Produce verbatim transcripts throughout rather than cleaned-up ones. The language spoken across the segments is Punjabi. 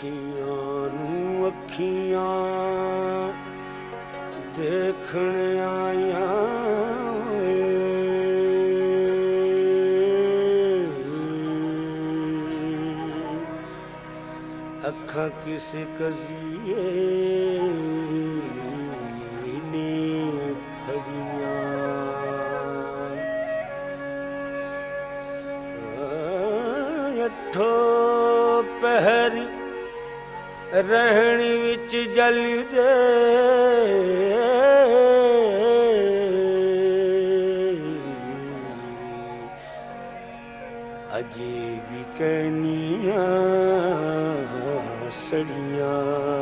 ਅੱਖੀਆਂ ਨੂੰ ਅੱਖੀਆਂ ਦੇਖਣ ਆਇਆ ਅੱਖਾਂ ਕਿਸੇ ਕਜ਼ੀਏ ਨੇ ਫੜੀਆਂ ਅੱਠੋ ਪਹਿਰ ਰਹਿਣ ਵਿੱਚ ਜਲਦੇ ਅਜੇ ਵੀ ਕਹਿਨੀਆਂ ਸੜੀਆਂ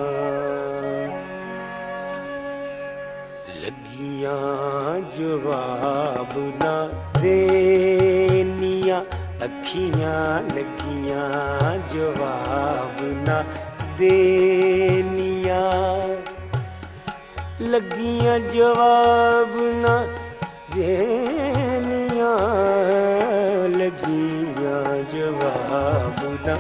ਲੱਗੀਆਂ ਜਵਾਬ ਨਾ ਦੇਨੀਆਂ ਅੱਖੀਆਂ ਲੱਗੀਆਂ ਜਵਾਬ ਨਾ ਦੇਨੀਆਂ ਲੱਗੀਆਂ ਜਵਾਬ ਨਾ ਦੇਨੀਆਂ ਲੱਗੀਆਂ ਜਵਾਬ ਨਾ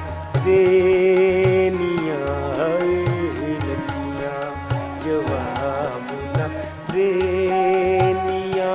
ਦੇਨੀਆਂ ਲੱਗੀਆਂ ਜਵਾਬ ਨਾ ਦੇਨੀਆਂ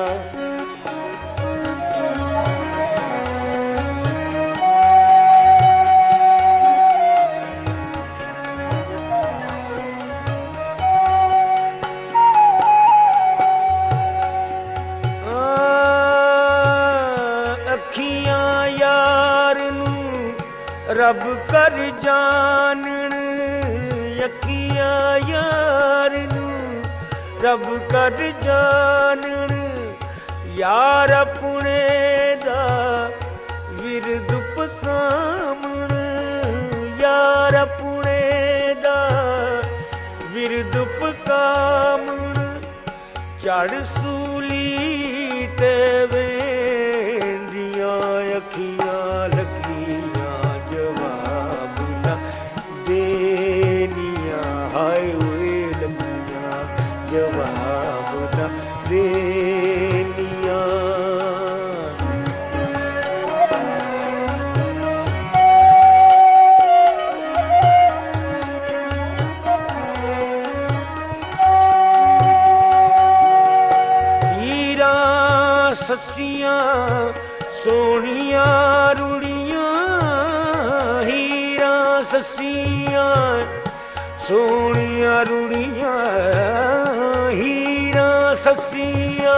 ਰੱਬ ਕਰ ਜਾਣਨ ਯਕੀਆਂ ਯਾਰ ਨੂੰ ਰੱਬ ਕਰ ਜਾਣਨ ਯਾਰ ਆਪਣੇ ਦਾ ਵਿਰਦ ਪਕਾਮਣ ਯਾਰ ਆਪਣੇ ਦਾ ਵਿਰਦ ਪਕਾਮਣ ਚੜ ਸੂਲੀ ਤੇ ਵੇਂਦੀਆਂ ਅੱਖੀਆਂ ਲੱਗੀਆਂ ਜਵਾਬ ਨਾ ਦੇਨੀਆਂ ਹਾਏ ਓਏ ਲੱਗੀਆਂ ਜਵਾਬ ਨਾ ਦੇਨੀਆਂ ਹੀਰਾਂ ਸੱਸੀਆਂ ਸੋਹਣੀਆਂ ਰੂੜੀਆਂ ਹੀਰਾਂ ਸੱਸੀਆਂ ਸੋਹਣੀਆਂ ਰੂੜੀਆਂ ਹੀਰਾਂ ਸੱਸੀਆਂ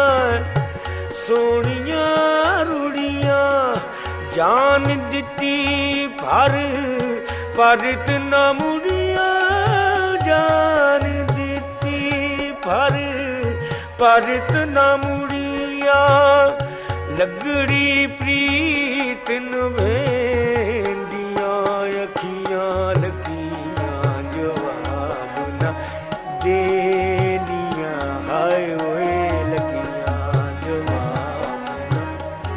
ਸੋਹਣੀਆਂ ਰੂੜੀਆਂ ਜਾਨ ਦਿੱਤੀ ਪਰ ਪਰਤ ਨਾ ਮੁੜੀਆਂ ਜਾਨ ਦਿੱਤੀ ਪਰ ਪਰਤ ਨਾ ਮੁੜੀਆਂ ਲੱਗੜੀ ਪ੍ਰੀਤ ਨੂੰ ਵੇਂਦੀਆਂ ਅੱਖੀਆਂ ਲੱਗੀਆਂ ਜਵਾਬ ਨਾ ਦੇਨੀਆਂ ਹਾਏ ਓਏ ਲੱਗੀਆਂ ਜਵਾਬ ਨਾ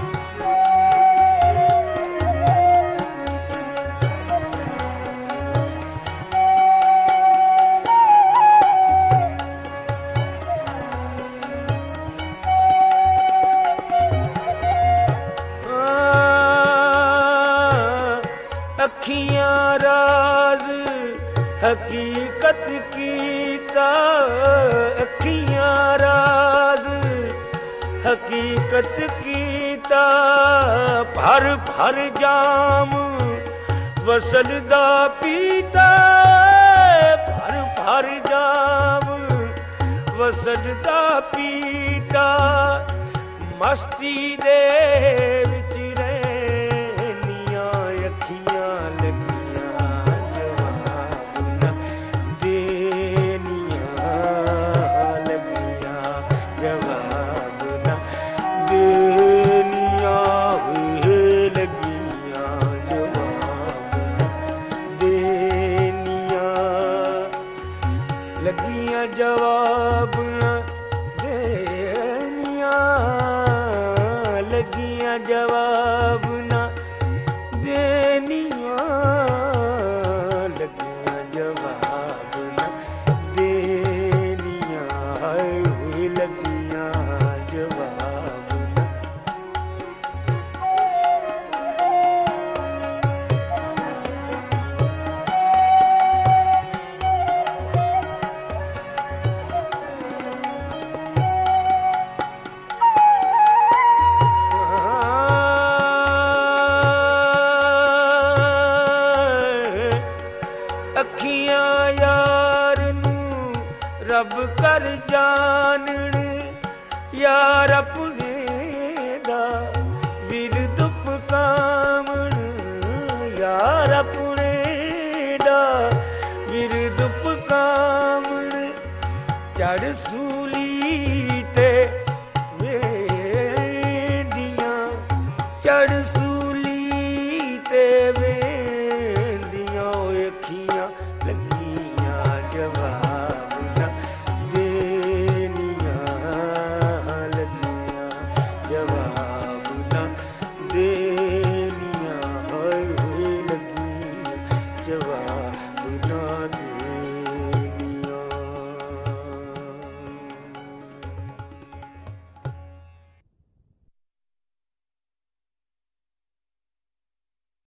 ਅੱਖੀਆਂ ਰਾਜ਼ ਹਕੀਕਤ ਕੀਤਾ ਅੱਖੀਆਂ ਰਾਜ਼ ਹਕੀਕਤ ਕੀਤਾ ਭਰ ਭਰ ਜਾਮ ਵਸਲ ਦਾ ਪੀਤਾ ਭਰ ਭਰ ਜਾਮ ਵਸਲ ਦਾ ਪੀਤਾ ਮਸਤੀ ਦੇ ਵਿੱਚ ਲੱਗੀਆਂ ਜਵਾਬ ਨਾ ਦੇਨੀਆਂ ਲੱਗੀਆਂ ਜਵਾਬ ਨਾ ਦੇਨੀਆਂ ਲੱਗੀਆਂ ਜਵਾਬ ਨਾ ਦੇਨੀਆਂ ਹਾਏ ਹੋਏ ਲੱਗੀਆਂ ਜਵਾਬ ਨਾ ਸਭ ਕਰ ਜਾਣਨ ਯਾਰ ਆਪਣੇ ਦਾ ਵਿਰਦ ਪਕਾਵਣ ਯਾਰ ਆਪਣੇ ਦਾ ਵਿਰਦ ਪਕਾਵਣ ਚੜ ਸੂਲੀ ਤੇ ਵੇਦੀਆਂ ਚੜ